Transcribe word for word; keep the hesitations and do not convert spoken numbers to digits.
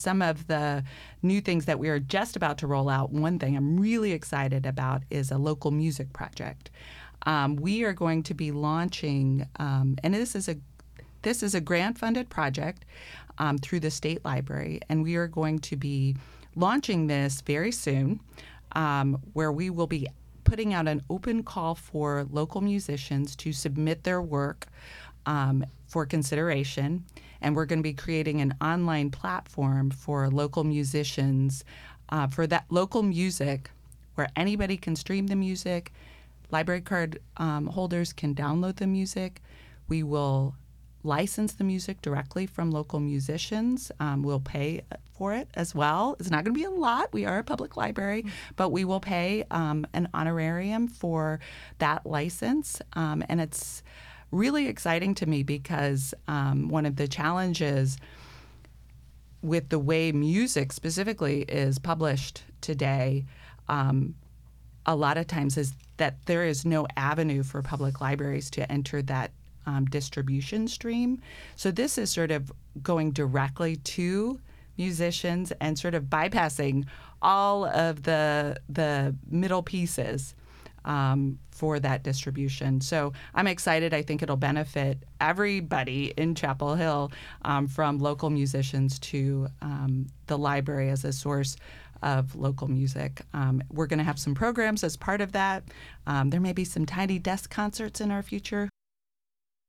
Some of the new things that we are just about to roll out, one thing I'm really excited about is a local music project. Um, we are going to be launching, um, and this is a this is a grant-funded project um, through the state library, and we are going to be launching this very soon, um, where we will be putting out an open call for local musicians to submit their work um, for consideration. And we're going to be creating an online platform for local musicians, uh, for that local music, where anybody can stream the music. Library card um, holders can download the music. We will license the music directly from local musicians. Um, we'll pay for it as well. It's not going to be a lot. We are a public library, but we will pay um, an honorarium for that license. Um, and it's really exciting to me because um, one of the challenges with the way music specifically is published today, um, a lot of times is that there is no avenue for public libraries to enter that um, distribution stream. So this is sort of going directly to musicians and sort of bypassing all of the the middle pieces Um, for that distribution. So I'm excited. I think it'll benefit everybody in Chapel Hill, um, from local musicians to um, the library as a source of local music. Um, we're going to have some programs as part of that. Um, there may be some tiny desk concerts in our future.